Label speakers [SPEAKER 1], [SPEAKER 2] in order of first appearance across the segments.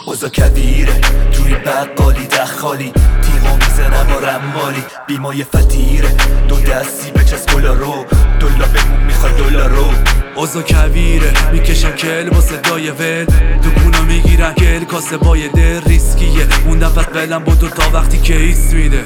[SPEAKER 1] اوزا کویره توی بقالی دخالی تیغا میزنم با رمالی بیمای فتیره دو دستی بچسب گلا رو دلا بمون میخوای دلا رو
[SPEAKER 2] اوزا کویره میکشم کل با صدای ول دکونا میگیرن کل کاسه بای دل ریسکیه موندم پس بلم بودو تا وقتی که ایست میده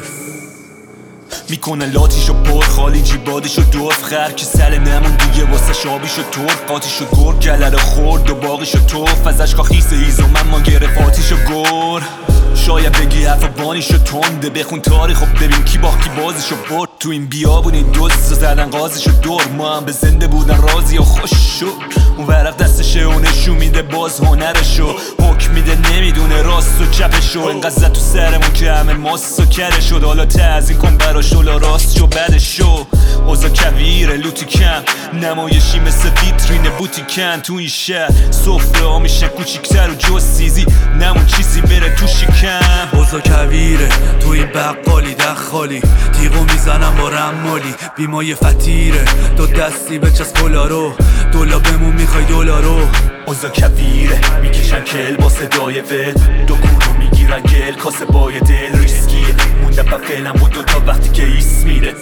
[SPEAKER 1] میکنه لاتیشو پر خالی جیبادشو دورف خر که سر نمون دیگه واسه شابیشو طور قاتیشو گر گلر خورد و باقیشو توف ازش خیس هیز و من ما گرفاتیشو گر شاید بگی حرف بانیشو تنده بخون تاریخ و ببین کی باخت کی بازیشو برد تو این بیابون این دوست زدن قاضیشو دور ما هم به زنده بودن راضی و خوش شد اون ورق دستشه و نشون میده باز هنرشو حکم میده نمیدونه راست و چپشو انقدر زد تو سرمون که همه ماست و کره شد حالا تزین کن براش حالا راست شو بدشو اوزا کویره لوتی کم نمایشی مثل ویترین بوتیکن تو این شهر سفره ها میشن کوچیکتر و جز سیزی نمون چیزی بره تو شکم
[SPEAKER 2] اوزا کویره تو این بقالی دخالی تیغو میزنم با رمالی بیمای فتیره دو دستی بچسب گلا رو دلا بمون میخوای دلا رو
[SPEAKER 1] اوزا کویره میکشن کل با صدای ول دو کورو میگیرن گل کاسه بای دل ریسکیه موندم با فعلم و دوتا وقتی که ایست میره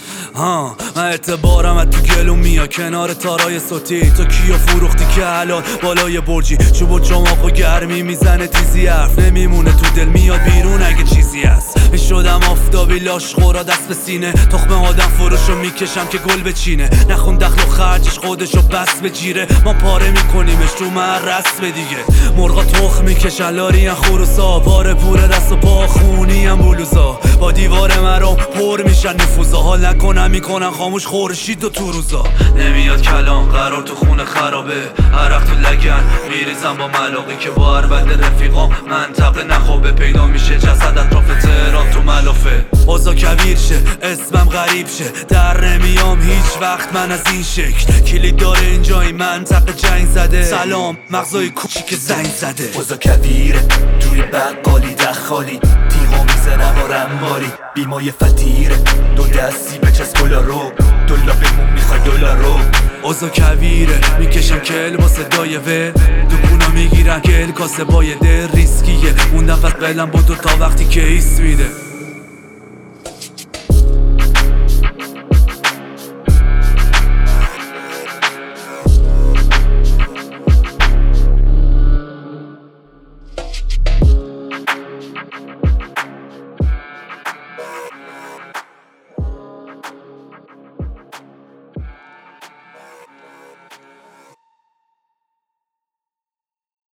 [SPEAKER 2] من اعتبارم از تو گلو میا کنار تارای صوتی تو کیو فروختی که حلال بالای برجی چوب و چماق و گرمی میزنه تیزی حرف نمیمونه تو دل میاد بیرون اگه چیزی هست میشدم آفتابی لاش خورا دست به سینه تخم آدم فروشو میکشم که گل بچینه نخون دخل و خرجش خودشو بس به جیره ما پاره میکنیمش تو رس به دیگه مرغا تخم میکشن لارین خروسا پاره پوره دست و پا خونی هم بلوزا با دیوار مرام پر میشن نفوزا حال نکنم میکنن خاموش خورشید و تو روزا نمیاد کلام قرار تو خونه خرابه عرق تو لگن میریزم با ملاقی که با عربد رفیقام منطقه نخوابه پیدا میشه جسد اطراف تهران تو ملافه اوزا کویر شه اسمم غریب شه در نمیام هیچ وقت من از این شکل کلید داره اینجا این منطقه جنگ زده سلام مغزای کوچیک زنگ زده
[SPEAKER 1] اوزا کویره توی بقالی دخالی تیغا میزنم با رمالی بیمای فتیره دو دستی بچسب گلا رو دلا بمون میخوای دلا رو
[SPEAKER 2] اوزا کویره میکشم کل با صدای ول دکونا میگیرن کل کاسه بای دل ریسکیه موندم پس بلم بودو تا وقتی که ایست میده